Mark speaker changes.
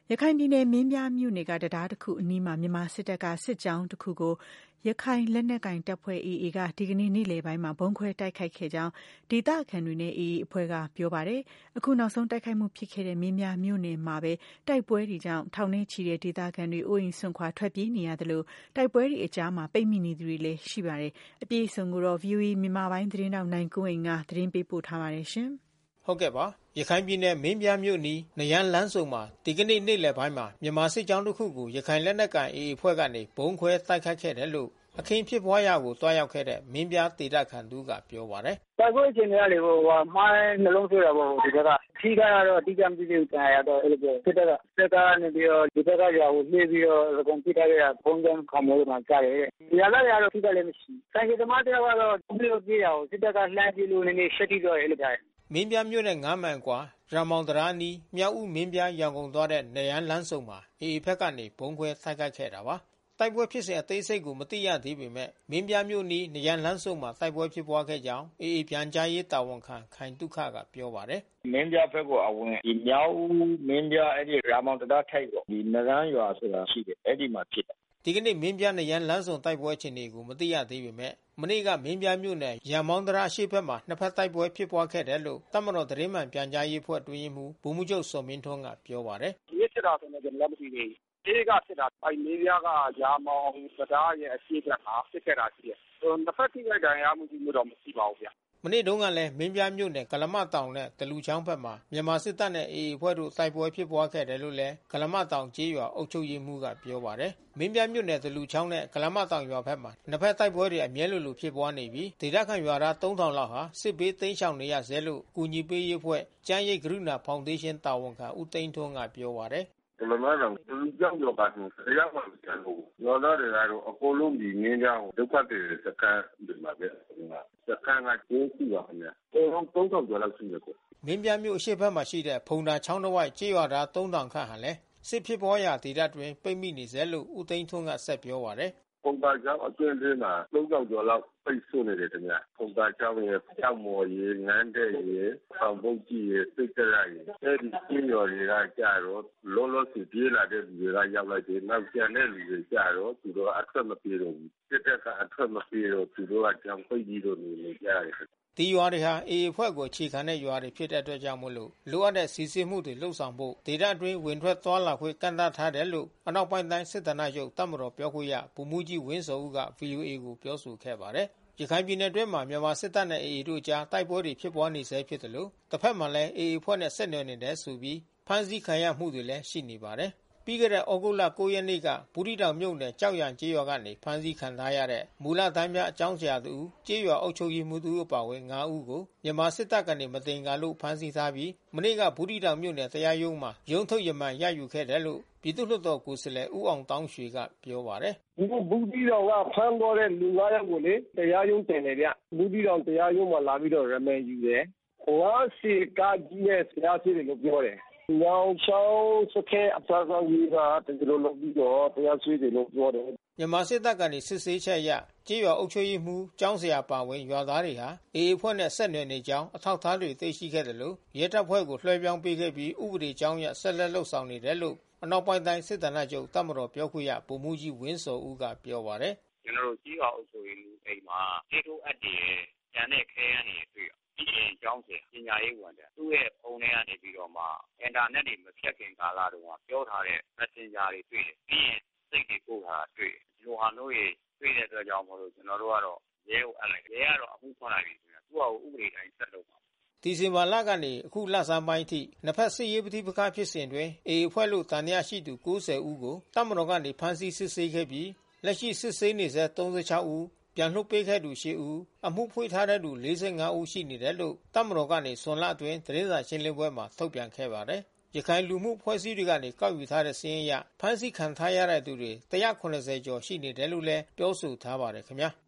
Speaker 1: ရခိုင်ပြည်နယ်မင်းပြားမြို့နယ်ကတရားတစ်ခုအနီးမှာမြန်မာစစ်တပ်ကစစ်ကြောင်းတစ်ခုကိုရခိုင်လက်နက်ကိုင်တပ်ဖွဲ့ AA ကဒီကနေ့နေ့လယ်ပိုင်းမှာဘုံခွဲတိုက်ခိုက်ခဲ့ကြောင်းဒေသခံတွေနဲ့ AA အဖွဲ့ကပြောပါတယ်။အခုနောက်ဆုံးတိုက်ခိုက်မှုဖြစ်ခဲ့တဲ့မင်းပြားမြို့နယ်မှာပဲတိုက်ပွဲတွေကြောင့်ထောင်နဲ့ချီတဲ့ဒေသခံတွေအိုးအိမ်စွန့်ခွာထွက်ပြေးနေရတယ်လို့တိုက်ပွဲတွေအကြားမှာပိတ်မိနေသူတွေလည်းရှိပါတယ်။အပြည့်အစုံကိုတော့ VOA မြန်မာပိုင်းသတင်းထောက်နိုင်ကွန်းအိန်ကသတင်းပေးပို့ထားပါတယ်ရှင်။
Speaker 2: ဟုတ်ကဲ့ပါရခိုင်ပြည်နယ်မင်းပြားမြို့နီးနရန်လန်းဆုံမှာဒီကနေ့နေ့လယ်ပိုင်းမှာမြန်မာစစ်ကြောင်းတစ်ခုကိုရခိုင်လက်နက်ကိုင် AA အဖွဲ့ကနေဘုံခွဲတိုက်ခိုက်ခဲ့တယ်လို့အခင်းဖြစ်ပွားရာကိုတွားရောက်ခဲ့တဲ့မင်းပြားဒေသခံသူကပြောပါတယ်
Speaker 3: ။တိုက်ပွဲအချိန်တွေကလေမိုင်းနှလုံးဆွဲတာပေါ့ဒီဘက်ကထိခိုက်ရတော့အတိအကျမသိသေးဘူးခံရတော့အဲ့လိုပြောစစ်တပ်ကနေပြီးတော့ဒီဘက်ကရွာကိုနှေးပြီးတော့အကုန်ပြစ်ထားခဲ့တာဘုံကံခေါမိုးမှာကြားတယ်။ရွာသားတွေကတော့ထိခိုက်လည်းမရှိ။ဆိုင်ကသမားတယောက်ကတော့ပြေးလို့ပြေးရအောင်စစ်တပ်ကလှမ်းပြေးလို့နည်းနည်းရှက်တိတော့အဲ့လိုကြားတယ်
Speaker 2: ။မင်းပြားမြို့နဲ့9မိုင်ကွာရမောင်တရာနီမြောက်ဦးမင်းပြားရန်ကုန်သွားတဲ့နရန်လန်းဆုံမှာ AA ဘက်ကနေဘုံခွဲတိုက်ခိုက်ခဲ့တာပါ။တိုက်ပွဲဖြစ်စဉ်အသေးစိတ်ကိုမသိရသေးပေမဲ့မင်းပြားမြို့နီးနရန်လန်းဆုံမှာတိုက်ပွဲဖြစ်ပွားခဲ့ကြောင်း AA ပြန်ကြားရေးတာဝန်ခံခိုင်တုခကပြောပါတယ်
Speaker 4: ။မင်းပြားဘက်ကအဝင်ဒီမြောက်ဦးမင်းပြားအဲ့ဒီရမောင်တရာထိုက်ပေါ့ဒီနရန်ရွာဆိုတာရှိတယ်အဲ့ဒီမှာဖြစ်တယ်
Speaker 2: ဒီကနေ့မင်းပြားနရန်လန်းဆုံတိုက်ပွဲအခြေအနေကိုမသိရသေးပေမဲ့မနေ့ကမင်းပြားမြို့နယ်ရမောင်တရာအရှိဘက်မှာနှစ်ဖက်တိုက်ပွဲဖြစ်ပွားခဲ့တယ်လို့တပ်မတော်သတင်းမှန်ပြန်ကြားရေးဖွဲ့တွင်းမှုဗိုလ်မှူးချုပ်စောမင်းထွန်းကပြောပါတယ်
Speaker 3: ။ဒီစစ်တာဆိုတော့ကျွန်တော်လည်းမသိသေးဘူး။ဒီကစစ်တာအဲ့မင်းပြားကရမောင်တရာရဲ့အရှိဘက်မှာဖြစ်ခဲ့တာရှိတယ်။နှစ်ဖက်ထိခိုက်ဒဏ်ရာမှုတော့မရှိပါဘူးဗျ။
Speaker 2: မနေ့တုန်းကလည်းမင်းပြားမြို့နယ်ကလမတောင်နဲ့တလူချောင်းဘက်မှာမြန်မာစစ်တပ်နဲ့ AA အဖွဲ့တို့တိုက်ပွဲဖြစ်ပွားခဲ့တယ်လို့လည်းကလမတောင်ကျေးရွာအုပ်ချုပ်ရေးမှူးကပြောပါတယ်။မင်းပြားမြို့နယ်တလူချောင်းနဲ့ကလမတောင်ရွာဘက်မှာနှစ်ဖက်တိုက်ပွဲတွေအမြဲလိုဖြစ်ပွားနေပြီးဒေသခံရွာသား3000လောက်ဟာစစ်ဘေးတိမ်းရှောင်နေရဆဲလို့ကူညီပေးရေးအဖွဲ့ကျန်းရိပ်ကရုဏာဖောင်ဒေးရှင်းတာဝန်ခံဦးသိန်းထွန်းကပြောပါတယ်
Speaker 5: ကလမတောင်လူကြောင့်တော့ပါတယ်တရားမှန်တယ်လို့ရောသားတွေကတော့အကုန်လုံးဒီငင်းကြောင်းဒုက္ခတွေစကန်ဒီမှာပဲစကန်ကကျင်းရှိပါခင်ဗျာ3000ကျော်လောက်ရှိတယ်ကို
Speaker 2: မင်းပြားမြို့အရှိဘက်မှာရှိတဲ့ဖုံသာချောင်းတစ်ဝိုက်ကျေးရွာသား3000ခန့်ဟာလည်းစစ်ဖြစ်ပွားရာဒေသတွင်ပိတ်မိနေစေလို့ဦးသိန်းထွန်းကဆက်ပြောပါတယ်
Speaker 5: ပုံပါကြောင့်အတွင်းထဲမှာ3000ကျော်လောက်ပိတ်ဆို့နေတယ်ခင်ဗျာပုံပါကြောင့်ရဲ့ကြောက်မော်ရေငန်းတဲ့ရေဆောင်ပုတ်ကြီးရေစိတ်ကြရရေအဲဒီကျင်းရော်တွေကကြတော့လုံးလုံးစီပြေးလာတဲ့လူတွေကရောက်လိုက်တယ်နောက်ကျန်တဲ့လူတွေကြတော့သူတို့အထွက်မပြေတော့ဘူးစစ်တပ်ကအထွက်မပြေတော့သူတို့ကကြောင်ပိတ်ပြီးတော့နေကြရတယ်
Speaker 2: ဒီရွာတွေဟာ AA အဖွဲ့ကိုအခြေခံတဲ့ရွာတွေဖြစ်တဲ့အတွက်ကြောင့်မို့လို့လိုအပ်တဲ့စီစစ်မှုတွေလှုပ်ဆောင်ဖို့ဒေသအတွင်းဝင်ထွက်သွားလာခွင့်ကန့်သတ်ထားတယ်လို့အနောက်ပိုင်းတိုင်းစစ်ဌာနချုပ်တပ်မတော်ပြောခွင့်ရဗိုလ်မှူးကြီးဝင်းစောဦးက VOA ကိုပြောဆိုခဲ့ပါတယ်။ရခိုင်ပြည်နယ်အတွင်းမှာမြန်မာစစ်တပ်နဲ့ AA တို့ကြားတိုက်ပွဲတွေဖြစ်ပွားနေဆဲဖြစ်တယ်လို့တစ်ဖက်မှာလည်း AA အဖွဲ့နဲ့ဆက်နွယ်နေတယ်ဆိုပြီးဖမ်းဆီးခံရမှုတွေလည်းရှိနေပါတယ်။ပြီးခဲ့တဲ့ဩဂုတ်လ9ရက်နေ့ကဘူးတီတောင်မြို့နယ်ကြောက်ရံကျေးရွာကနေဖမ်းဆီးခံထားရတဲ့မူလတန်းပြအကြောင်းဆရာတူကျေးရွာအုပ်ချုပ်ရေးမှူးတို့အပါအဝင်9ဦးကိုမြန်မာစစ်တပ်ကနေမတင်ကားလို့ဖမ်းဆီးထားပြီးမနေ့ကဘူးတီတောင်မြို့နယ်တရားရုံးမှာရုံးထုတ်ရမန်ရယူခဲ့တယ်လို့ပြည်သူ့လွှတ်တော်ကိုယ်စားလှယ်ဦးအောင်တောင်းရွှေကပြောပါတယ်
Speaker 3: ။ဘူးတီတောင်ကဖမ်းသွားတဲ့လူ9ယောက်ကိုလေတရားရုံးတင်တယ်ဗျ။ဘူးတီတောင်တရားရုံးမှာလာပြီးတော့ရမန်ယူတယ်။ဟောစီကကြီးနဲ့ဆရာစီတွေလို့ပြောတယ်။ညောင်ချောင်းစခဲအစားအစာကြီးကတကယ်လို့ပြီးတော့တရားစွဲတယ်လို့ပြောတယ်
Speaker 2: မြန်မာစစ်တပ်ကနေစစ်ဆေးချက်အရကျေးရွာအုပ်ချုပ်ရေးမှူးကျောင်းဆရာပါဝင်ရွာသားတွေဟာ AA အဖွဲ့နဲ့ဆက်နွယ်နေကြောင်းအထောက်အထားတွေသိရှိခဲ့တယ်လို့ရဲတပ်ဖွဲ့ကိုလွှဲပြောင်းပေးခဲ့ပြီးဥပဒေကြောင်းအရဆက်လက်လှုပ်ဆောင်နေတယ်လို့အနောက်ပိုင်းတိုင်းစစ်ဌာနချုပ်တပ်မတော်ပြောခွင့်ရဗိုလ်မှူးကြီးဝင်းစောဦးကပြောပါတယ်
Speaker 6: ကျွန်တော်တို့ကျေးရွာအုပ်ချုပ်ရေးမှူးအိမ်မှာကျေးထိုးအပ်တယ်ကျန်တဲ့ခဲယမ်းတွေတွေ့ပြီးရင်ကျောင်းဆရာပညာရေးဝန်ထမ်းသူ့ရဲ့ဖုန်းထဲကနေပြီးတော့မှအင်တာနက်တွေမဖြတ်ခင်ကာလတုန်းကပြောထားတဲ့ Messenger တွေတွေ့တယ်ပြီးရင်စိတ်တွေပို့ထားတာတွေ့တယ်ဒီလိုဟာမျိုးတွေတွေ့တဲ့အတွက်ကြောင့်မလို့ကျွန်တော်တို့ကတော့ရဲကိုအပ်လိုက်ရဲကတော့အမှုဖွင့်လိုက်ပြီဆိုရင်သူ့ဟာကိုဥပဒေတိုင်းဆက်လုပ်ပါ
Speaker 2: ဒီဇင်ဘာလကနေအခုလဆန်းပိုင်းအထိနှစ်ဖက်စစ်ရေးပဋိပက္ခဖြစ်စဉ်တွင် AA အဖွဲ့လို့တန်ရာရှိသူ90ဦးကိုတပ်မတော်ကနေဖမ်းဆီးစစ်ဆေးခဲ့ပြီးလက်ရှိစစ်ဆေးနေဆဲ36ဦးပြန်လွှတ်ပေးခဲ့သူ8ဦးအမှုဖွင့်ထားတဲ့သူ45ဦးရှိနေတယ်လို့တပ်မတော်ကနေဆွန်လအတွင်းသတင်းစာရှင်းလင်းပွဲမှာထုတ်ပြန်ခဲ့ပါတယ်။ရခိုင်လူမှုဖွဲ့စည်းတွေကနေကောက်ယူထားတဲ့စာရင်းအရဖမ်းဆီးခံထားရတဲ့သူတွေ190ကျော်ရှိနေတယ်လို့လည်းပြောဆိုထားပါတယ်ခင်ဗျာ။